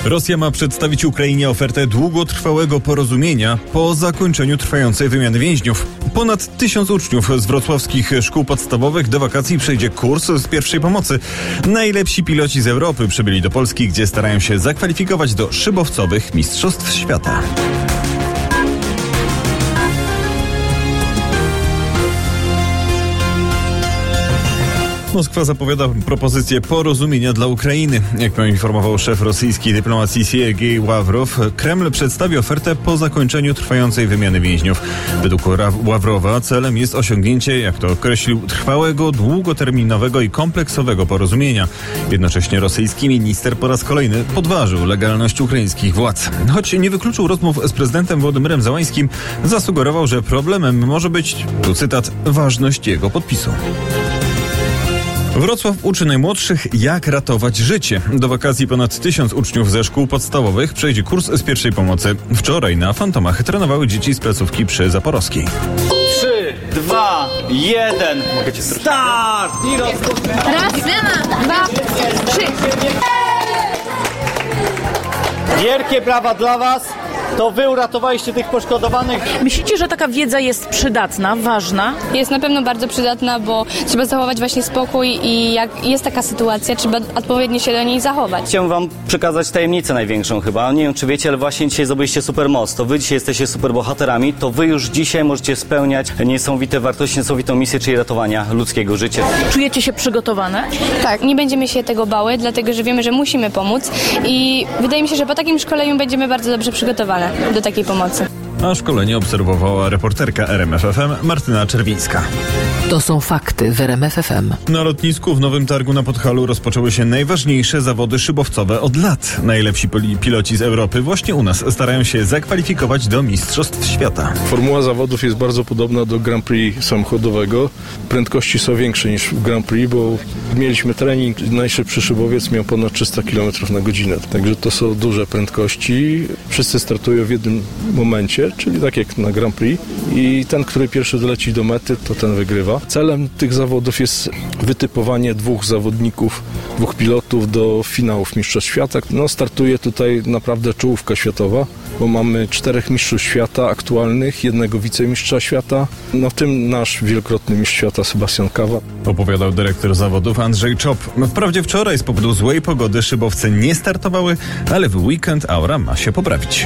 Rosja ma przedstawić Ukrainie ofertę długotrwałego porozumienia po zakończeniu trwającej wymiany więźniów. Ponad 1000 uczniów z wrocławskich szkół podstawowych do wakacji przejdzie kurs z pierwszej pomocy. Najlepsi piloci z Europy przybyli do Polski, gdzie starają się zakwalifikować do szybowcowych mistrzostw świata. Moskwa zapowiada propozycję porozumienia dla Ukrainy. Jak poinformował szef rosyjskiej dyplomacji Sergiej Ławrow, Kreml przedstawi ofertę po zakończeniu trwającej wymiany więźniów. Według Ławrowa celem jest osiągnięcie, jak to określił, trwałego, długoterminowego i kompleksowego porozumienia. Jednocześnie rosyjski minister po raz kolejny podważył legalność ukraińskich władz. Choć nie wykluczył rozmów z prezydentem Wołodymyrem Zełańskim, zasugerował, że problemem może być, tu cytat, ważność jego podpisu. Wrocław uczy najmłodszych, jak ratować życie. Do wakacji ponad 1000 uczniów ze szkół podstawowych przejdzie kurs z pierwszej pomocy. Wczoraj na Fantomach trenowały dzieci z placówki przy Zaporowskiej. 3, 2, 1, start! Raz, dwa, trzy. Wielkie brawa dla Was! To wy uratowaliście tych poszkodowanych. Myślicie, że taka wiedza jest przydatna, ważna? Jest na pewno bardzo przydatna, bo trzeba zachować właśnie spokój i jak jest taka sytuacja, trzeba odpowiednio się do niej zachować. Chciałem wam przekazać tajemnicę największą chyba. Nie wiem, czy wiecie, ale właśnie dzisiaj zdobyliście super moc. To wy dzisiaj jesteście super bohaterami. To wy już dzisiaj możecie spełniać niesamowite wartości, niesamowitą misję, czyli ratowania ludzkiego życia. Czujecie się przygotowane? Tak, nie będziemy się tego bały, dlatego że wiemy, że musimy pomóc i wydaje mi się, że po takim szkoleniu będziemy bardzo dobrze przygotowane do takiej pomocy. A szkolenie obserwowała reporterka RMF FM Martyna Czerwińska. To są fakty w RMF FM. Na lotnisku w Nowym Targu na Podhalu rozpoczęły się najważniejsze zawody szybowcowe od lat. Najlepsi piloci z Europy właśnie u nas starają się zakwalifikować do Mistrzostw Świata. Formuła zawodów jest bardzo podobna do Grand Prix samochodowego. Prędkości są większe niż w Grand Prix, bo mieliśmy trening. Najszybszy szybowiec miał ponad 300 km na godzinę. Także to są duże prędkości. Wszyscy startują w jednym momencie, czyli tak jak na Grand Prix. I ten, który pierwszy doleci do mety, to ten wygrywa. Celem tych zawodów jest wytypowanie 2 zawodników, 2 pilotów do finałów Mistrzostw Świata. Startuje tutaj naprawdę czołówka światowa, bo mamy 4 mistrzów świata aktualnych, 1 wicemistrza świata, w tym nasz wielokrotny mistrz świata Sebastian Kawa. Opowiadał dyrektor zawodów Andrzej Czop. Wprawdzie wczoraj z powodu złej pogody szybowce nie startowały, ale w weekend aura ma się poprawić.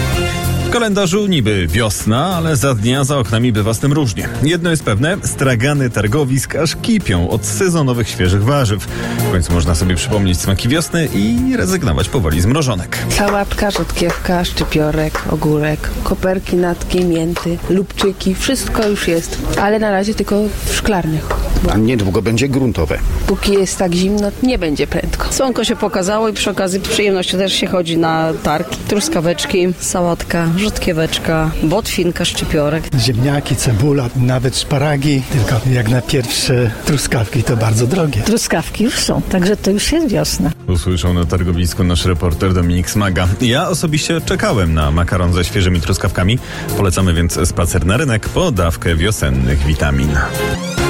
W kalendarzu niby wiosna, ale za dnia za oknami bywa z tym różnie. Jedno jest pewne, stragany targowisk aż kipią od sezonowych świeżych warzyw. W końcu można sobie przypomnieć smaki wiosny i rezygnować powoli z mrożonek. Sałatka, rzodkiewka, szczypiorek, ogórek, koperki, natki, mięty, lubczyki, wszystko już jest, ale na razie tylko w szklarniach. A niedługo będzie gruntowe. Póki jest tak zimno, nie będzie prędko. Słonko się pokazało i przy okazji z przyjemnością też się chodzi na targ. Truskaweczki, sałatka, rzodkieweczka, botwinka, szczypiorek. Ziemniaki, cebula, nawet szparagi, tylko jak na pierwsze truskawki to bardzo drogie. Truskawki już są, także to już jest wiosna. Usłyszał na targowisku nasz reporter Dominik Smaga. Ja osobiście czekałem na makaron ze świeżymi truskawkami. Polecamy więc spacer na rynek po dawkę wiosennych witamin.